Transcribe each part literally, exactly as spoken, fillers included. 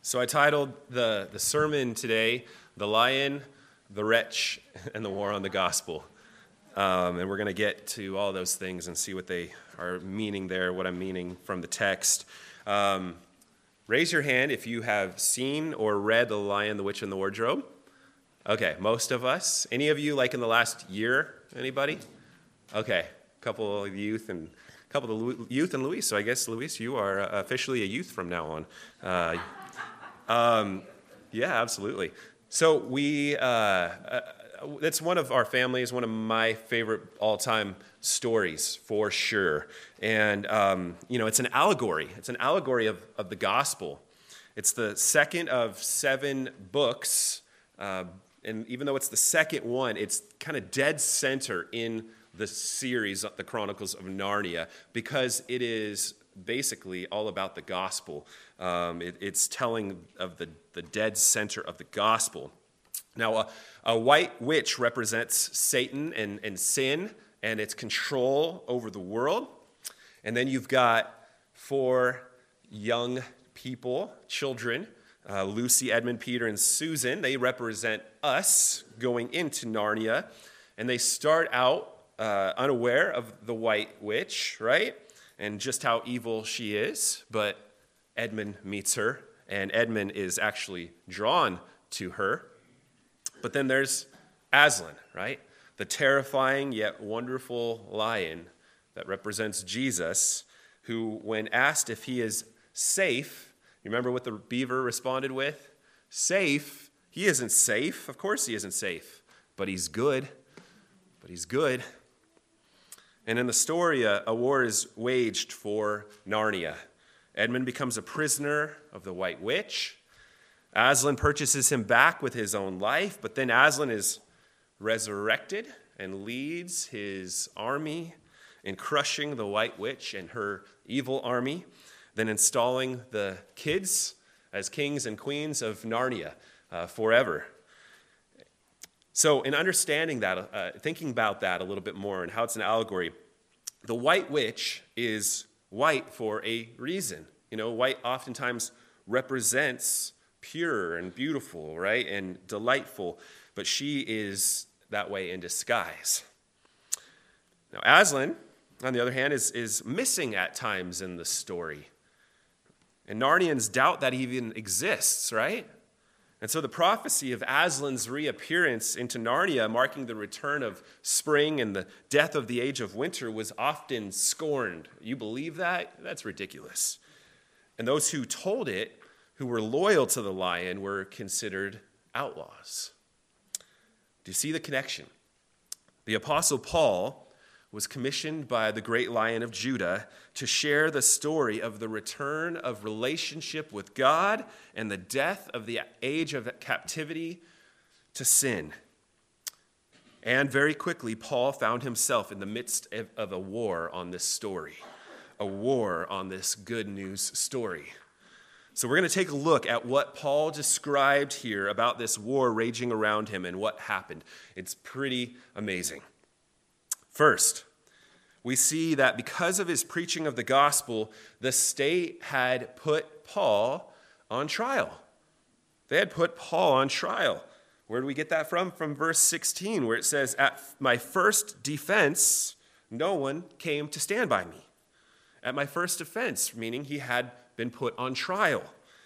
So I titled the, the sermon today, The Lion, the Wretch, and the War on the Gospel. Um, and we're going to get to all those things and see what they are meaning there, what I'm meaning from the text. Um, raise your hand if you have seen or read The Lion, the Witch, and the Wardrobe. Okay, most of us. Any of you, like in the last year? Anybody? Okay, a couple of youth and a couple of youth and Luis. So I guess, Luis, you are officially a youth from now on. Uh, Um, yeah, absolutely. So we, uh, uh, it's one of our families, one of my favorite all-time stories for sure. And, um, you know, it's an allegory. It's an allegory of, of the gospel. It's the second of seven books. Uh, and even though it's the second one, it's kind of dead center in the series, The Chronicles of Narnia, because it is basically all about the gospel. Um, it, it's telling of the, the dead center of the gospel. Now, a, a white witch represents Satan and, and sin and its control over the world. And then you've got four young people, children, uh, Lucy, Edmund, Peter, and Susan. They represent us going into Narnia. And they start out uh, unaware of the white witch, right? And just how evil she is, but Edmund meets her, and Edmund is actually drawn to her. But then there's Aslan, right? The terrifying yet wonderful lion that represents Jesus, who, when asked if he is safe, you remember what the beaver responded with? Safe? He isn't safe. Of course he isn't safe, but he's good. But he's good. And in the story, a, a war is waged for Narnia. Edmund becomes a prisoner of the White Witch. Aslan purchases him back with his own life, but then Aslan is resurrected and leads his army in crushing the White Witch and her evil army, then installing the kids as kings and queens of Narnia uh, forever. So in understanding that, uh, thinking about that a little bit more and how it's an allegory, the White Witch is white for a reason. You know, white oftentimes represents pure and beautiful, right, and delightful, but she is that way in disguise. Now, Aslan, on the other hand, is, is missing at times in the story. And Narnians doubt that he even exists, right? And so the prophecy of Aslan's reappearance into Narnia, marking the return of spring and the death of the age of winter, was often scorned. You believe that? That's ridiculous. And those who told it, who were loyal to the lion, were considered outlaws. Do you see the connection? The Apostle Paul was commissioned by the great Lion of Judah to share the story of the return of relationship with God and the death of the age of captivity to sin. And very quickly, Paul found himself in the midst of a war on this story, a war on this good news story. So we're going to take a look at what Paul described here about this war raging around him and what happened. It's pretty amazing. First, we see that because of his preaching of the gospel, the state had put Paul on trial. They had put Paul on trial. Where do we get that from? From verse sixteen, where it says, "At my first defense, no one came to stand by me." At my first defense, meaning he had been put on trial.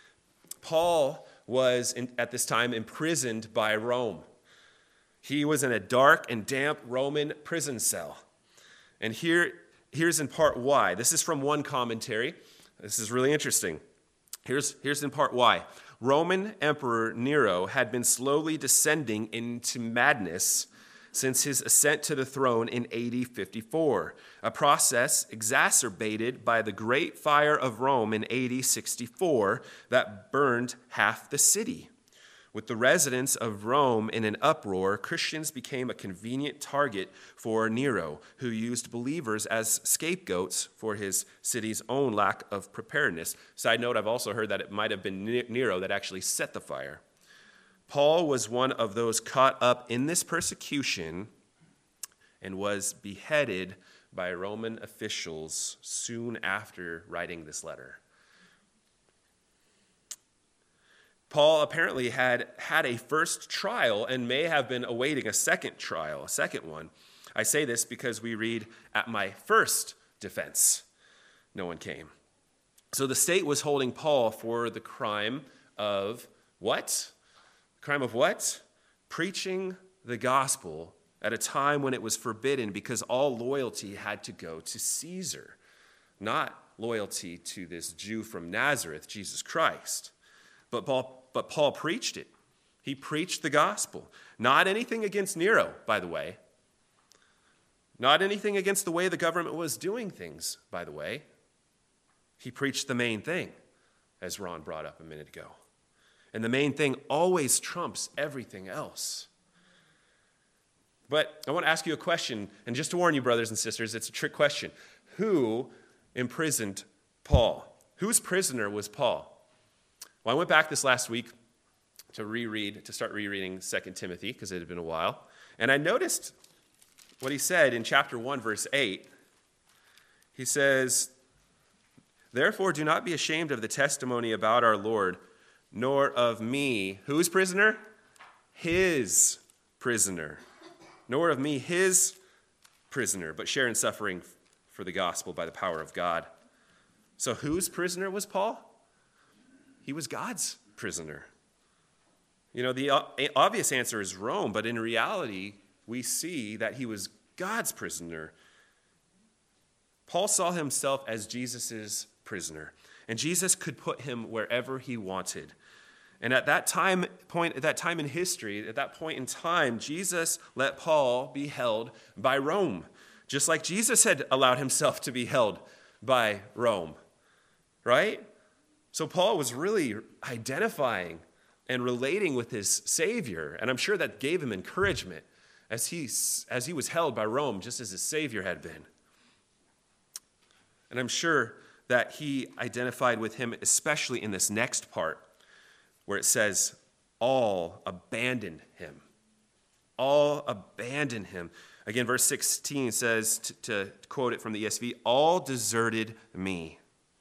Paul was, in, at this time, imprisoned by Rome. He was in a dark and damp Roman prison cell. And here, here's in part why. This is from one commentary. This is really interesting. Here's, here's in part why. Roman Emperor Nero had been slowly descending into madness since his ascent to the throne in A D fifty-four, a process exacerbated by the Great Fire of Rome in A D sixty-four that burned half the city. With the residents of Rome in an uproar, Christians became a convenient target for Nero, who used believers as scapegoats for his city's own lack of preparedness. Side note, I've also heard that it might have been Nero that actually set the fire. Paul was one of those caught up in this persecution and was beheaded by Roman officials soon after writing this letter. Paul apparently had had a first trial and may have been awaiting a second trial, a second one. I say this because we read, "At my first defense, no one came." So the state was holding Paul for the crime of what? Crime of what? Preaching the gospel at a time when it was forbidden because all loyalty had to go to Caesar, not loyalty to this Jew from Nazareth, Jesus Christ. But Paul, but Paul preached it. He preached the gospel. Not anything against Nero, by the way. Not anything against the way the government was doing things, by the way. He preached the main thing, as Ron brought up a minute ago. And the main thing always trumps everything else. But I want to ask you a question, and just to warn you, brothers and sisters, it's a trick question. Who imprisoned Paul? Whose prisoner was Paul? Well, I went back this last week to reread, to start rereading Second Timothy, because it had been a while, and I noticed what he said in chapter one, verse eight. He says, "Therefore do not be ashamed of the testimony about our Lord, nor of me." Whose prisoner? His prisoner. Nor of me, his prisoner, but share in suffering for the gospel by the power of God. So whose prisoner was Paul? He was God's prisoner. You know, the obvious answer is Rome, but in reality, we see that he was God's prisoner. Paul saw himself as Jesus' prisoner, and Jesus could put him wherever he wanted. And at that time point, at that time in history, at that point in time, Jesus let Paul be held by Rome, just like Jesus had allowed himself to be held by Rome, right? So Paul was really identifying and relating with his Savior, and I'm sure that gave him encouragement as he, as he was held by Rome, just as his Savior had been. And I'm sure that he identified with him, especially in this next part, where it says, all abandoned him. All abandoned him. Again, verse sixteen says, to, to quote it from the E S V, all deserted me.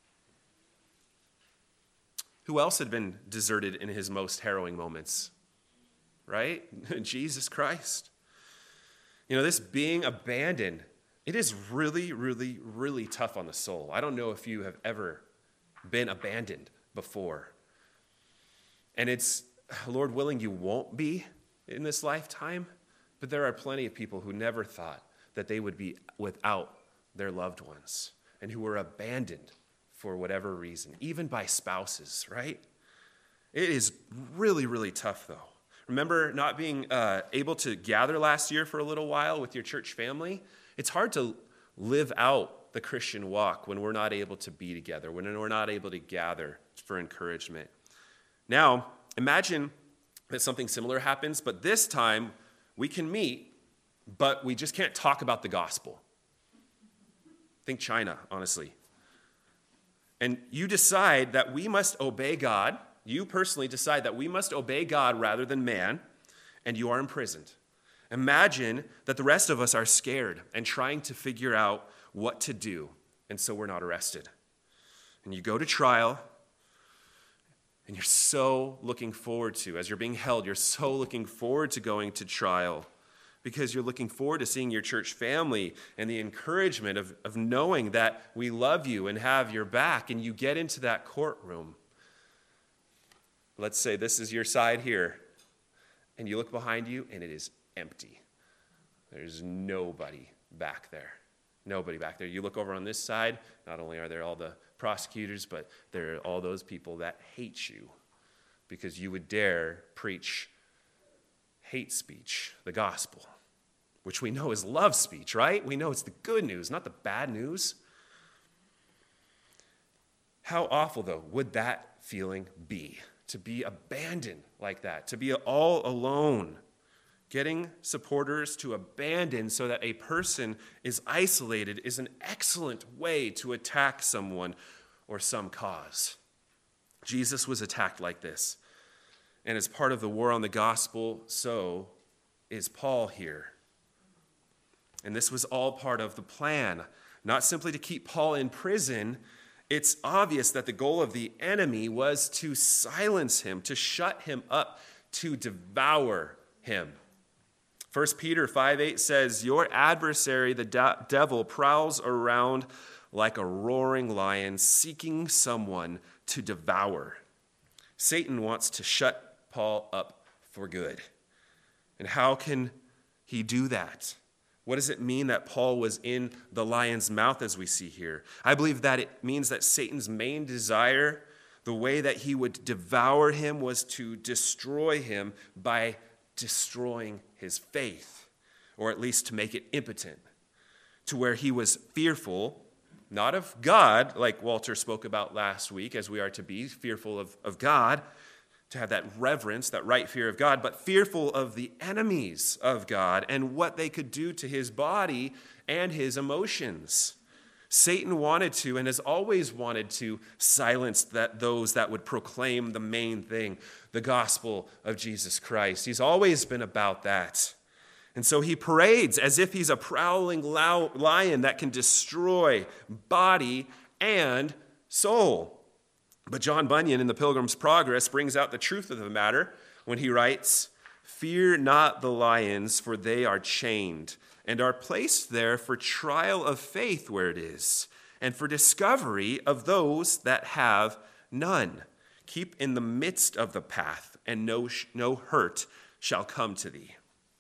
Who else had been deserted in his most harrowing moments? Right? Jesus Christ. You know, this being abandoned, it is really, really, really tough on the soul. I don't know if you have ever been abandoned before. And it's, Lord willing, you won't be in this lifetime, but there are plenty of people who never thought that they would be without their loved ones and who were abandoned for whatever reason, even by spouses, right? It is really, really tough, though. Remember not being uh, able to gather last year for a little while with your church family? It's hard to live out the Christian walk when we're not able to be together, when we're not able to gather for encouragement. Now, imagine that something similar happens, but this time we can meet, but we just can't talk about the gospel. Think China, honestly. And you decide that we must obey God. You personally decide that we must obey God rather than man, and you are imprisoned. Imagine that the rest of us are scared and trying to figure out what to do, and so we're not arrested. And you go to trial, and you're so looking forward to, as you're being held, you're so looking forward to going to trial because you're looking forward to seeing your church family and the encouragement of, of knowing that we love you and have your back, and you get into that courtroom. Let's say this is your side here, and you look behind you, and it is empty. There's nobody back there. Nobody back there. You look over on this side, not only are there all the prosecutors, but there are all those people that hate you because you would dare preach hate speech, the gospel, which we know is love speech, right? We know it's the good news, not the bad news. How awful, though, would that feeling be? To be abandoned like that, to be all alone, getting supporters to abandon so that a person is isolated is an excellent way to attack someone or some cause. Jesus was attacked like this. And as part of the war on the gospel, so is Paul here. And this was all part of the plan, not simply to keep Paul in prison It's obvious that the goal of the enemy was to silence him, to shut him up, to devour him. First Peter five eight says, "Your adversary, the de- devil, prowls around like a roaring lion, seeking someone to devour." Satan wants to shut Paul up for good. And how can he do that? What does it mean that Paul was in the lion's mouth, as we see here? I believe that it means that Satan's main desire, the way that he would devour him, was to destroy him by destroying his faith, or at least to make it impotent, to where he was fearful, not of God, like Walter spoke about last week, as we are to be fearful of, of God, to have that reverence, that right fear of God, but fearful of the enemies of God and what they could do to his body and his emotions. Satan wanted to and has always wanted to silence that those that would proclaim the main thing, the gospel of Jesus Christ. He's always been about that. And so he parades as if he's a prowling lion that can destroy body and soul. But John Bunyan in The Pilgrim's Progress brings out the truth of the matter when he writes, "Fear not the lions, for they are chained, and are placed there for trial of faith where it is, and for discovery of those that have none. Keep in the midst of the path, and no, no hurt shall come to thee."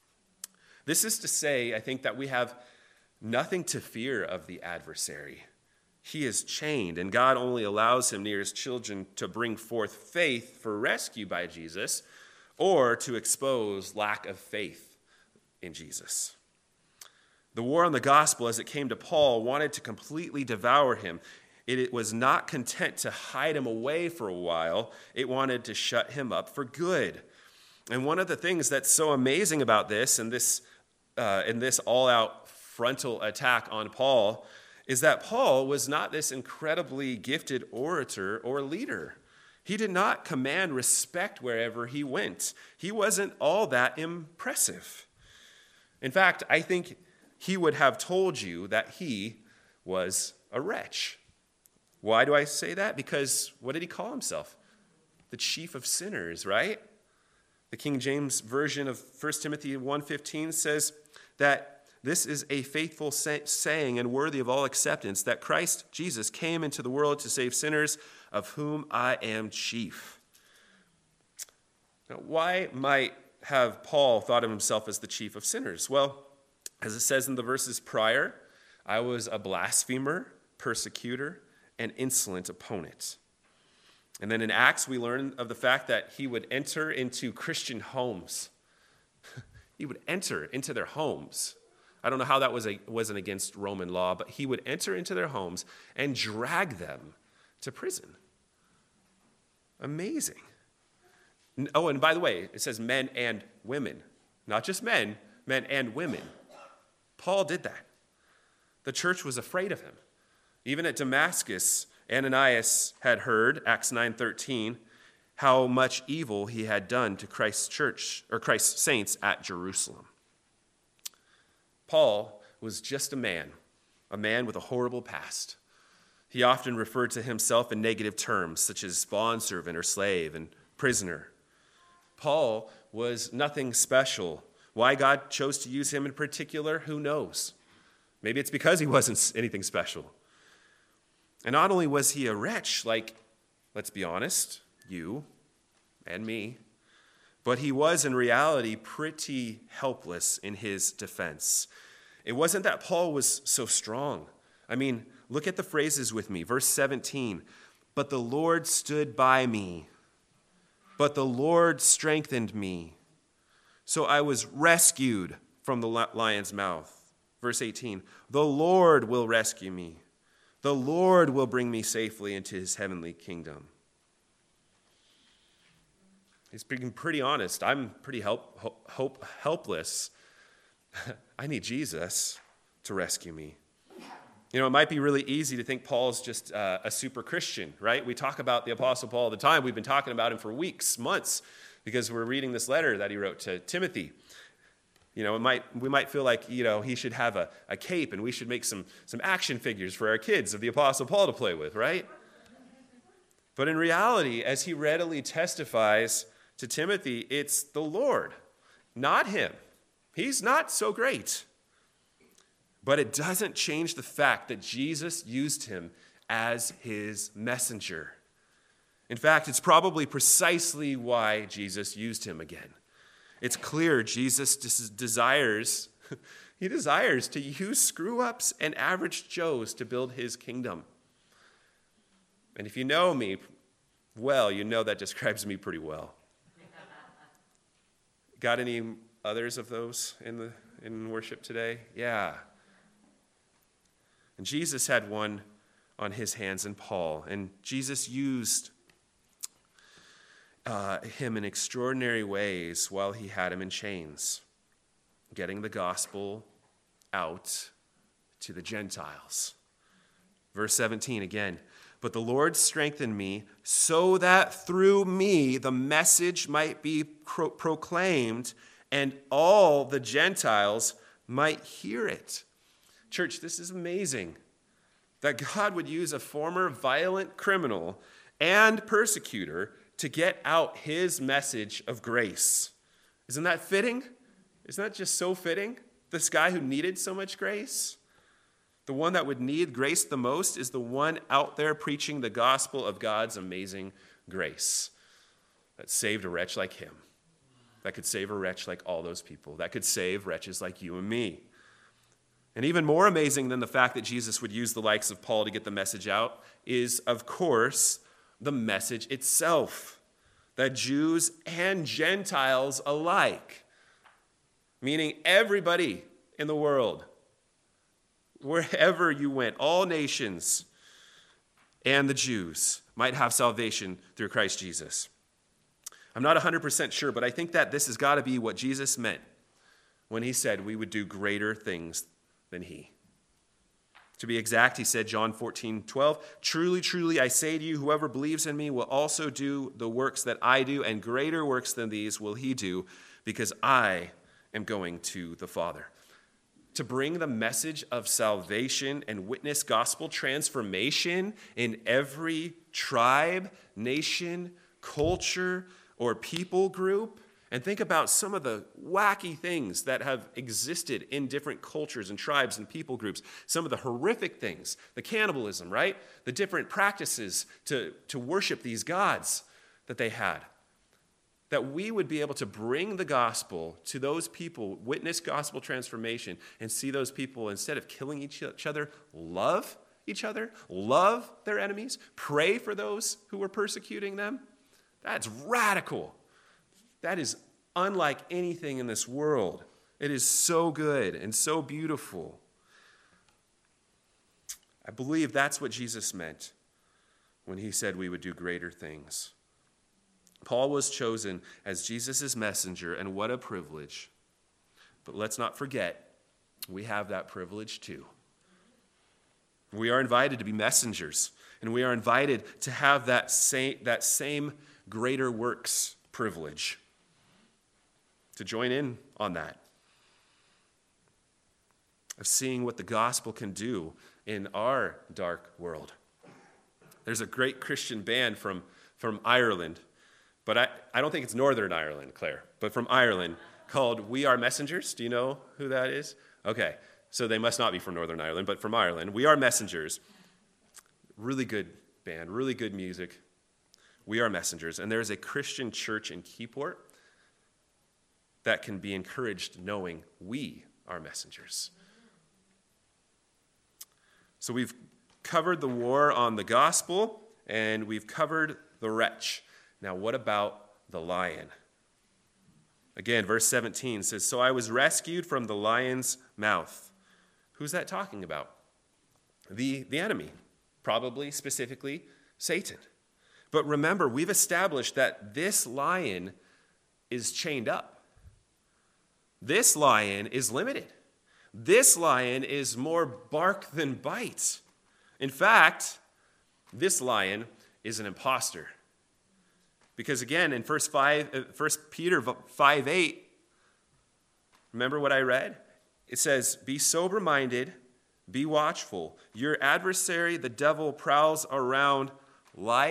This is to say, I think, that we have nothing to fear of the adversary. He is chained, and God only allows him near his children to bring forth faith for rescue by Jesus, or to expose lack of faith in Jesus. The war on the gospel, as it came to Paul, wanted to completely devour him. It was not content to hide him away for a while. It wanted to shut him up for good. And one of the things that's so amazing about this, and this, uh, and this all-out frontal attack on Paul, is that Paul was not this incredibly gifted orator or leader. He did not command respect wherever he went. He wasn't all that impressive. In fact, I think he would have told you that he was a wretch. Why do I say that? Because what did he call himself? The chief of sinners, right? The King James Version of First Timothy one fifteen says that this is a faithful saying and worthy of all acceptance, that Christ Jesus came into the world to save sinners, of whom I am chief. Now, why might have Paul thought of himself as the chief of sinners? Well, as it says in the verses prior, I was a blasphemer, persecutor, and insolent opponent. And then in Acts, we learn of the fact that he would enter into Christian homes. He would enter into their homes. I don't know how that was a, wasn't against Roman law, but he would enter into their homes and drag them to prison. Amazing. Oh, and by the way, it says men and women. Not just men, men and women. Paul did that. The church was afraid of him. Even at Damascus, Ananias had heard, Acts nine thirteen, how much evil he had done to Christ's church, or Christ's saints at Jerusalem. Paul was just a man, a man with a horrible past. He often referred to himself in negative terms, such as bondservant or slave and prisoner. Paul was nothing special. Why God chose to use him in particular, who knows? Maybe it's because he wasn't anything special. And not only was he a wretch, like, let's be honest, you and me, but he was in reality pretty helpless in his defense. It wasn't that Paul was so strong. I mean, look at the phrases with me. Verse seventeen, but the Lord stood by me, but the Lord strengthened me. So I was rescued from the lion's mouth. Verse eighteen, the Lord will rescue me. The Lord will bring me safely into his heavenly kingdom. He's being pretty honest. I'm pretty help, hope, helpless. I need Jesus to rescue me. You know, it might be really easy to think Paul's just uh, a super Christian, right? We talk about the Apostle Paul all the time. We've been talking about him for weeks, months, because we're reading this letter that he wrote to Timothy. You know, it might we might feel like, you know, he should have a, a cape and we should make some, some action figures for our kids of the Apostle Paul to play with, right? But in reality, as he readily testifies to Timothy, it's the Lord, not him. He's not so great. But it doesn't change the fact that Jesus used him as his messenger. In fact, it's probably precisely why Jesus used him again. It's clear Jesus desires, he desires to use screw-ups and average Joes to build his kingdom. And if you know me well, you know that describes me pretty well. Got any others of those in the in worship today? Yeah. And Jesus had one on his hands in Paul, and Jesus used uh, him in extraordinary ways while he had him in chains, getting the gospel out to the Gentiles. Verse seventeen again. But the Lord strengthened me so that through me the message might be pro- proclaimed and all the Gentiles might hear it. Church, this is amazing that God would use a former violent criminal and persecutor to get out his message of grace. Isn't that fitting? Isn't that just so fitting? This guy who needed so much grace? The one that would need grace the most is the one out there preaching the gospel of God's amazing grace that saved a wretch like him, that could save a wretch like all those people, that could save wretches like you and me. And even more amazing than the fact that Jesus would use the likes of Paul to get the message out is, of course, the message itself, that Jews and Gentiles alike, meaning everybody in the world, wherever you went, all nations and the Jews might have salvation through Christ Jesus. I'm not one hundred percent sure, but I think that this has got to be what Jesus meant when he said we would do greater things than he. To be exact, he said, John fourteen twelve, truly, truly, I say to you, whoever believes in me will also do the works that I do, and greater works than these will he do, because I am going to the Father. To bring the message of salvation and witness gospel transformation in every tribe, nation, culture, or people group. And think about some of the wacky things that have existed in different cultures and tribes and people groups. Some of the horrific things, the cannibalism, right? The different practices to, to worship these gods that they had. That we would be able to bring the gospel to those people, witness gospel transformation, and see those people, instead of killing each other, love each other, love their enemies, pray for those who were persecuting them. That's radical. That is unlike anything in this world. It is so good and so beautiful. I believe that's what Jesus meant when he said we would do greater things. Paul was chosen as Jesus' messenger, and what a privilege. But let's not forget, we have that privilege too. We are invited to be messengers, and we are invited to have that same, that same greater works privilege, to join in on that, of seeing what the gospel can do in our dark world. There's a great Christian band from, from Ireland, but I, I don't think it's Northern Ireland, Claire, but from Ireland, called We Are Messengers. Do you know who that is? Okay, so they must not be from Northern Ireland, but from Ireland. We Are Messengers. Really good band, really good music. We Are Messengers. And there's a Christian church in Keyport that can be encouraged knowing we are messengers. So we've covered the war on the gospel, and we've covered the wretch. Now, what about the lion? Again, verse seventeen says, so I was rescued from the lion's mouth. Who's that talking about? The, the enemy, probably specifically Satan. But remember, we've established that this lion is chained up. This lion is limited. This lion is more bark than bite. In fact, this lion is an imposter. Because again, in First Peter five eight, remember what I read? It says, be sober-minded, be watchful. Your adversary, the devil, prowls around like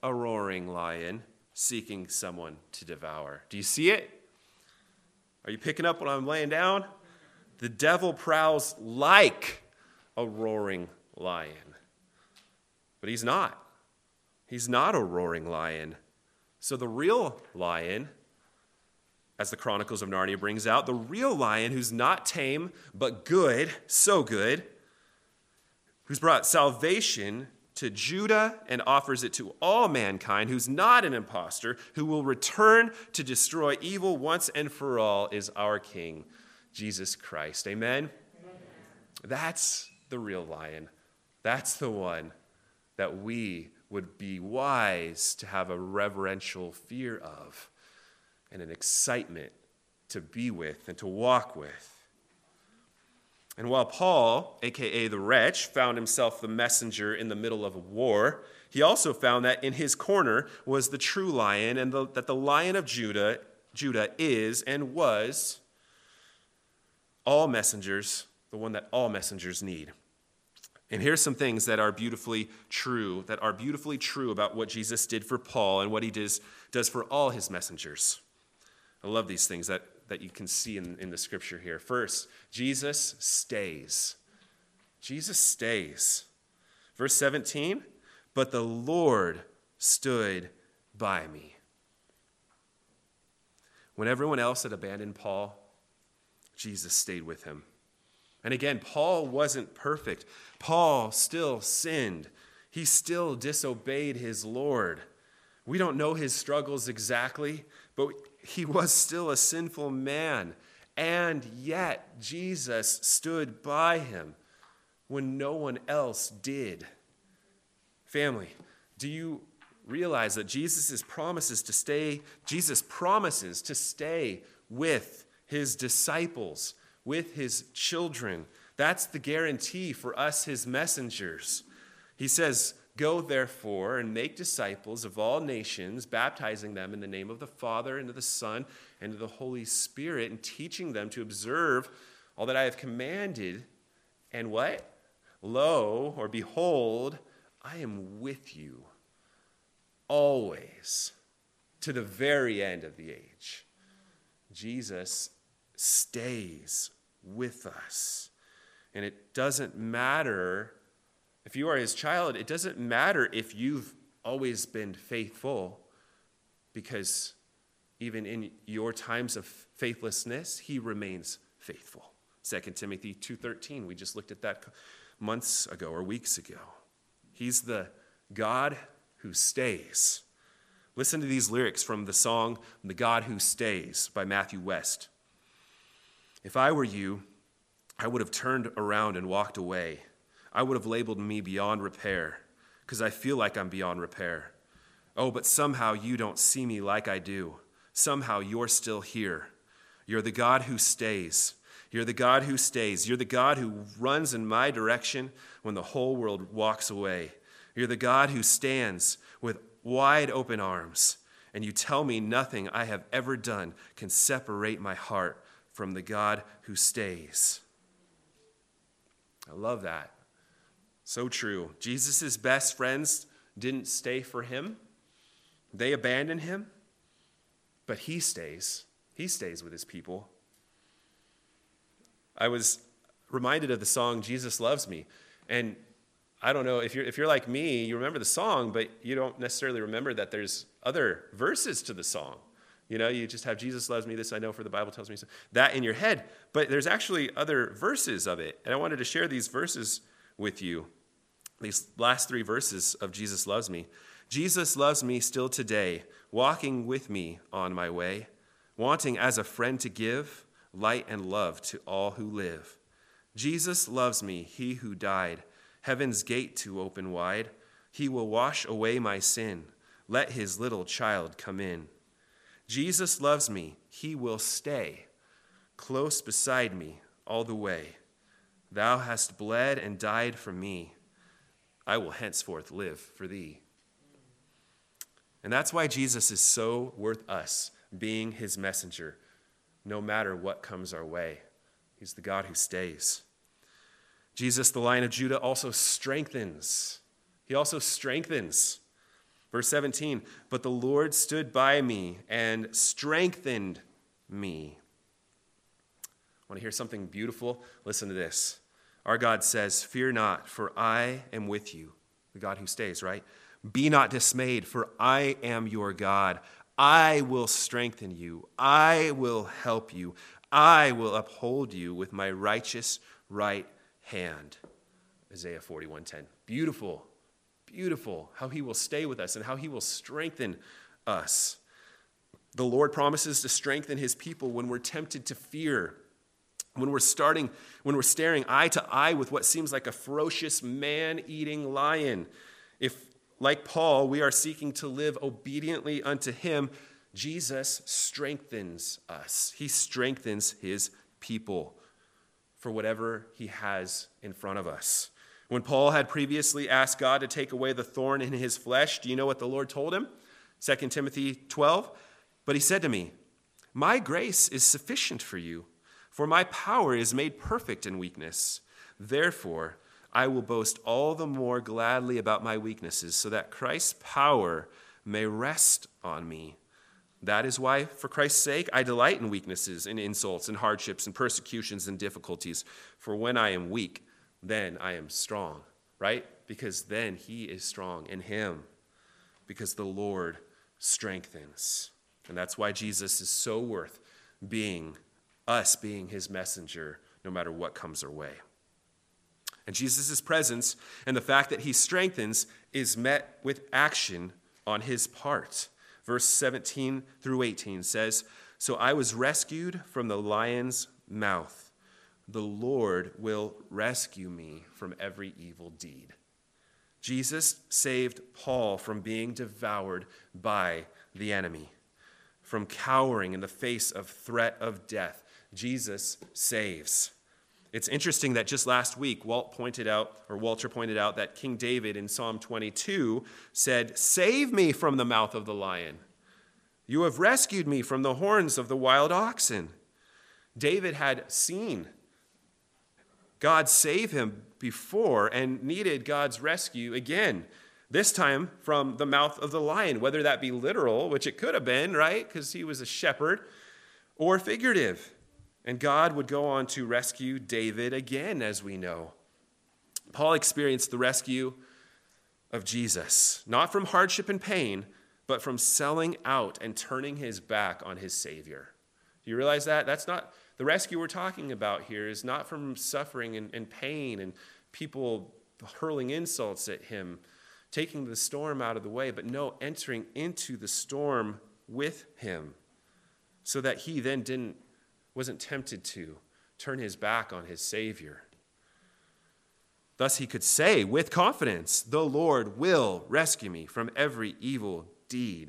a roaring lion seeking someone to devour. Do you see it? Are you picking up what I'm laying down? The devil prowls like a roaring lion. But he's not. He's not a roaring lion. So the real lion, as the Chronicles of Narnia brings out, the real lion who's not tame but good, so good, who's brought salvation to Judah and offers it to all mankind, who's not an imposter, who will return to destroy evil once and for all, is our King, Jesus Christ. Amen? Amen. That's the real lion. That's the one that we would be wise to have a reverential fear of and an excitement to be with and to walk with. And while Paul, a k a the wretch, found himself the messenger in the middle of a war, he also found that in his corner was the true lion, and the, that the Lion of Judah, Judah is and was all messengers, the one that all messengers need. And here's some things that are beautifully true, that are beautifully true about what Jesus did for Paul and what he does, does for all his messengers. I love these things that, that you can see in, in the scripture here. First, Jesus stays. Jesus stays. Verse seventeen, but the Lord stood by me. When everyone else had abandoned Paul, Jesus stayed with him. And again, Paul wasn't perfect. Paul still sinned. He still disobeyed his Lord. We don't know his struggles exactly, but he was still a sinful man. And yet, Jesus stood by him when no one else did. Family, do you realize that Jesus promises to stay, Jesus promises to stay with his disciples, with his children? That's the guarantee for us, his messengers. He says, go therefore and make disciples of all nations, baptizing them in the name of the Father and of the Son and of the Holy Spirit, and teaching them to observe all that I have commanded. And what? Lo, or behold, I am with you always to the very end of the age. Jesus stays with us. And it doesn't matter, if you are his child, it doesn't matter if you've always been faithful, because even in your times of faithlessness, he remains faithful. Second Timothy two thirteen, we just looked at that months ago or weeks ago. He's the God who stays. Listen to these lyrics from the song, The God Who Stays, by Matthew West. If I were you, I would have turned around and walked away. I would have labeled me beyond repair, because I feel like I'm beyond repair. Oh, but somehow you don't see me like I do. Somehow you're still here. You're the God who stays. You're the God who stays. You're the God who runs in my direction when the whole world walks away. You're the God who stands with wide open arms, and you tell me nothing I have ever done can separate my heart from the God who stays. I love that. So true. Jesus' best friends didn't stay for him. They abandoned him, but he stays. He stays with his people. I was reminded of the song, Jesus Loves Me. And I don't know, if you're, if you're like me, you remember the song, but you don't necessarily remember that there's other verses to the song. You know, you just have Jesus loves me, this I know for the Bible tells me so. That in your head. But there's actually other verses of it. And I wanted to share these verses with you. These last three verses of Jesus Loves Me. Jesus loves me still today, walking with me on my way, wanting as a friend to give light and love to all who live. Jesus loves me, he who died, heaven's gate to open wide. He will wash away my sin. Let his little child come in. Jesus loves me, he will stay close beside me all the way. Thou hast bled and died for me. I will henceforth live for thee. And that's why Jesus is so worth us being his messenger, no matter what comes our way. He's the God who stays. Jesus, the Lion of Judah, also strengthens. He also strengthens. Verse seventeen, but the Lord stood by me and strengthened me. Want to hear something beautiful? Listen to this. Our God says, fear not, for I am with you. The God who stays, right? Be not dismayed, for I am your God. I will strengthen you. I will help you. I will uphold you with my righteous right hand. Isaiah forty-one ten. Beautiful, beautiful how he will stay with us and how he will strengthen us. The Lord promises to strengthen his people when we're tempted to fear, when we're starting, when we're staring eye to eye with what seems like a ferocious man-eating lion. If, like Paul, we are seeking to live obediently unto him, Jesus strengthens us. He strengthens his people for whatever he has in front of us. When Paul had previously asked God to take away the thorn in his flesh, do you know what the Lord told him? Second Timothy twelve. But he said to me, my grace is sufficient for you, for my power is made perfect in weakness. Therefore, I will boast all the more gladly about my weaknesses, so that Christ's power may rest on me. That is why, for Christ's sake, I delight in weaknesses, in insults, and hardships, and persecutions, and difficulties. For when I am weak, then I am strong, right? Because then he is strong in him, because the Lord strengthens. And that's why Jesus is so worth being, us being his messenger, no matter what comes our way. And Jesus' presence and the fact that he strengthens is met with action on his part. Verse seventeen through eighteen says, so I was rescued from the lion's mouth. The Lord will rescue me from every evil deed. Jesus saved Paul from being devoured by the enemy, from cowering in the face of threat of death. Jesus saves. It's interesting that just last week, Walt pointed out, or Walter pointed out, that King David in Psalm twenty-two said, save me from the mouth of the lion. You have rescued me from the horns of the wild oxen. David had seen God save him before and needed God's rescue again, this time from the mouth of the lion, whether that be literal, which it could have been, right, because he was a shepherd, or figurative. And God would go on to rescue David again, as we know. Paul experienced the rescue of Jesus, not from hardship and pain, but from selling out and turning his back on his Savior. Do you realize that? That's not the rescue we're talking about here is not from suffering and, and pain and people hurling insults at him, taking the storm out of the way, but no, entering into the storm with him so that he then didn't wasn't tempted to turn his back on his Savior. Thus he could say with confidence, the Lord will rescue me from every evil deed.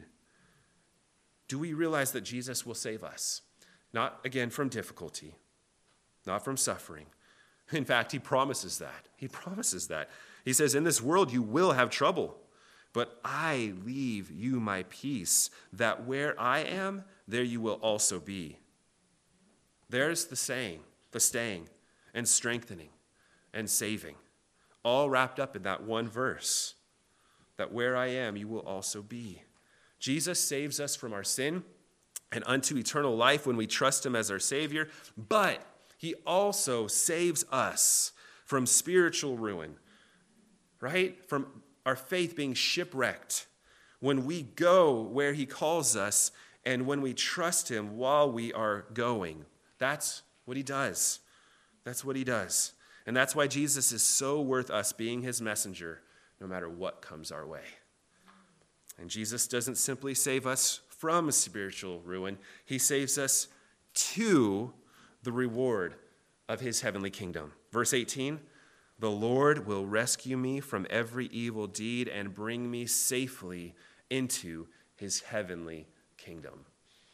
Do we realize that Jesus will save us? Not, again, from difficulty, not from suffering. In fact, he promises that. He promises that. He says, in this world you will have trouble, but I leave you my peace, that where I am, there you will also be. There's the saying, the staying, and strengthening, and saving, all wrapped up in that one verse, that where I am, you will also be. Jesus saves us from our sin and unto eternal life when we trust him as our Savior, but he also saves us from spiritual ruin, right? From our faith being shipwrecked when we go where he calls us and when we trust him while we are going. That's what he does. That's what he does. And that's why Jesus is so worth us being his messenger, no matter what comes our way. And Jesus doesn't simply save us from spiritual ruin. He saves us to the reward of his heavenly kingdom. Verse eighteen, the Lord will rescue me from every evil deed and bring me safely into his heavenly kingdom.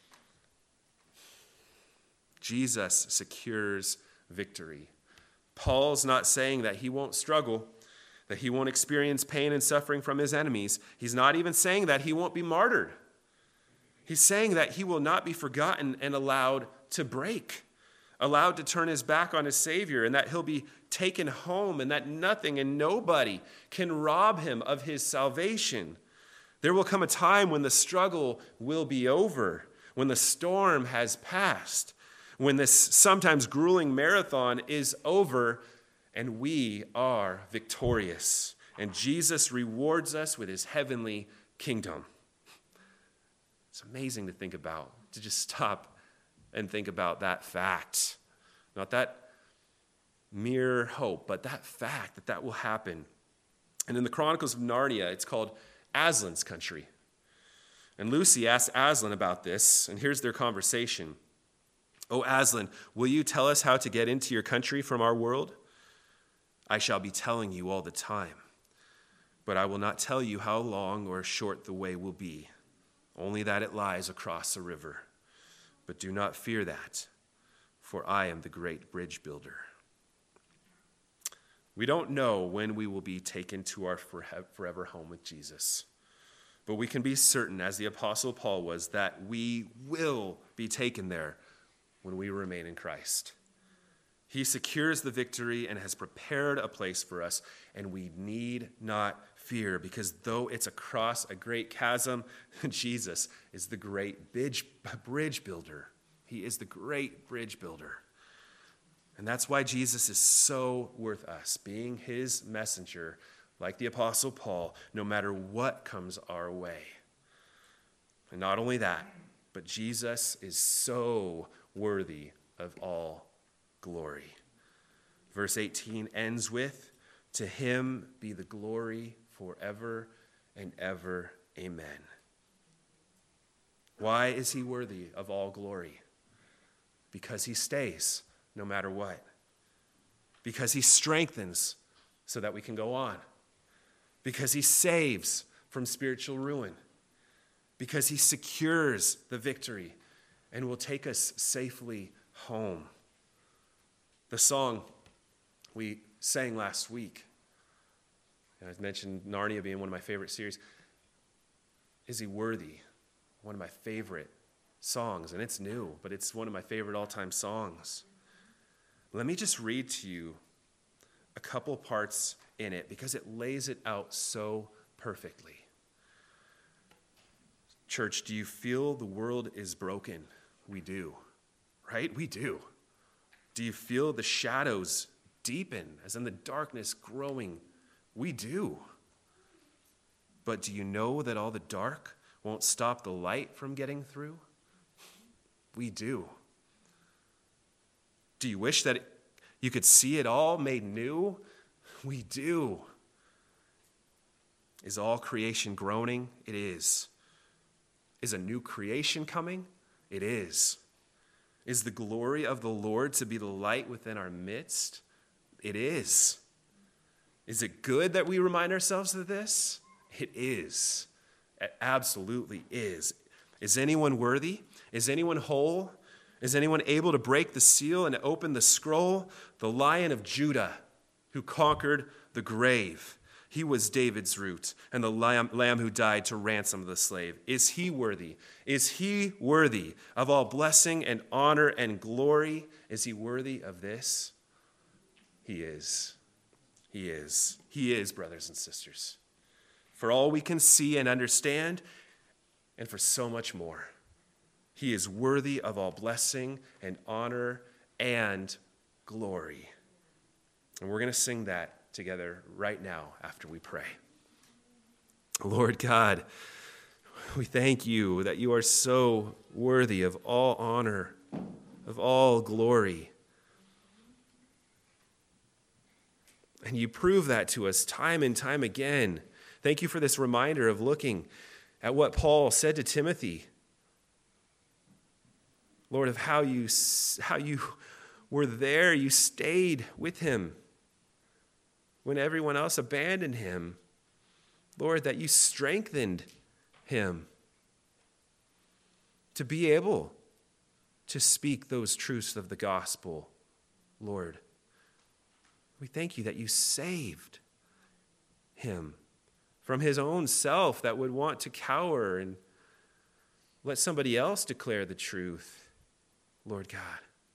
Jesus secures victory. Paul's not saying that he won't struggle, that he won't experience pain and suffering from his enemies. He's not even saying that he won't be martyred. He's saying that he will not be forgotten and allowed to break, allowed to turn his back on his Savior, and that he'll be taken home and that nothing and nobody can rob him of his salvation. There will come a time when the struggle will be over, when the storm has passed, when this sometimes grueling marathon is over, and we are victorious. And Jesus rewards us with his heavenly kingdom. It's amazing to think about, to just stop and think about that fact. Not that mere hope, but that fact that that will happen. And in the Chronicles of Narnia, it's called Aslan's country. And Lucy asks Aslan about this, and here's their conversation. "Oh, Aslan, will you tell us how to get into your country from our world? I shall be telling you all the time, but I will not tell you how long or short the way will be, only that it lies across a river. But do not fear that, for I am the great bridge builder." We don't know when we will be taken to our forever home with Jesus. But we can be certain, as the Apostle Paul was, that we will be taken there when we remain in Christ. He secures the victory and has prepared a place for us, and we need not fear, because though it's across a great chasm, Jesus is the great bridge, bridge builder. He is the great bridge builder. And that's why Jesus is so worth us, being his messenger, like the Apostle Paul, no matter what comes our way. And not only that, but Jesus is so worthy of all glory. Verse eighteen ends with, "To him be the glory forever and ever. Amen." Why is he worthy of all glory? Because he stays no matter what. Because he strengthens so that we can go on. Because he saves from spiritual ruin. Because he secures the victory and will take us safely home. The song we sang last week, and I mentioned Narnia being one of my favorite series. Is he worthy? One of my favorite songs, and it's new, but it's one of my favorite all-time songs. Let me just read to you a couple parts in it because it lays it out so perfectly. Church, do you feel the world is broken? We do, right? We do. Do you feel the shadows deepen, as in the darkness growing? We do. But do you know that all the dark won't stop the light from getting through? We do. Do you wish that you could see it all made new? We do. Is all creation groaning? It is. Is a new creation coming? It is. Is the glory of the Lord to be the light within our midst? It is. Is it good that we remind ourselves of this? It is. It absolutely is. Is anyone worthy? Is anyone whole? Is anyone able to break the seal and open the scroll? The Lion of Judah, who conquered the grave. He was David's root and the lamb, lamb who died to ransom the slave. Is he worthy? Is he worthy of all blessing and honor and glory? Is he worthy of this? He is. He is. He is, brothers and sisters. For all we can see and understand, and for so much more. He is worthy of all blessing and honor and glory. And we're going to sing that together right now after we pray. Lord God, we thank you that you are so worthy of all honor, of all glory. And you prove that to us time and time again. Thank you for this reminder of looking at what Paul said to Timothy. Lord, of how you, how you were there, you stayed with him when everyone else abandoned him. Lord, that you strengthened him to be able to speak those truths of the gospel, Lord. We thank you that you saved him from his own self that would want to cower and let somebody else declare the truth, Lord God.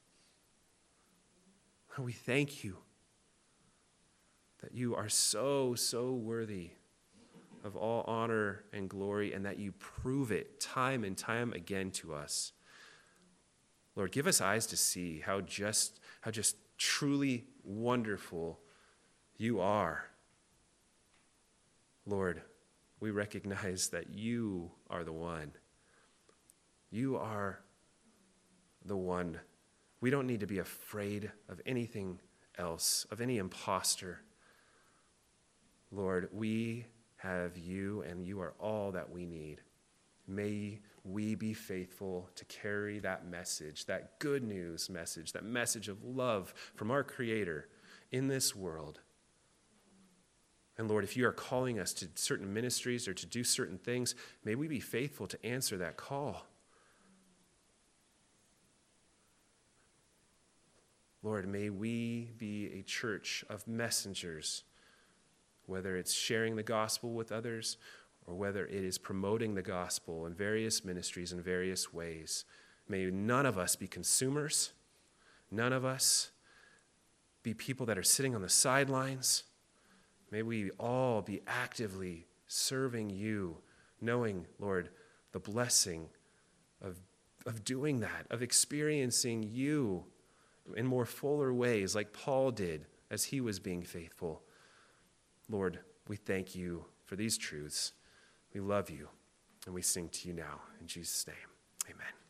We thank you that you are so, so worthy of all honor and glory, and that you prove it time and time again to us. Lord, give us eyes to see how just, how just truly wonderful you are. Lord, we recognize that you are the one. You are the one. We don't need to be afraid of anything else, of any imposter. Lord, we have you, and you are all that we need. May we be faithful to carry that message, that good news message, that message of love from our Creator in this world. And Lord, if you are calling us to certain ministries or to do certain things, may we be faithful to answer that call. Lord, may we be a church of messengers, whether it's sharing the gospel with others or whether it is promoting the gospel in various ministries in various ways. May none of us be consumers. None of us be people that are sitting on the sidelines. May we all be actively serving you, knowing, Lord, the blessing of, of doing that, of experiencing you in more fuller ways like Paul did as he was being faithful. Lord, we thank you for these truths. We love you, and we sing to you now. In Jesus' name, amen.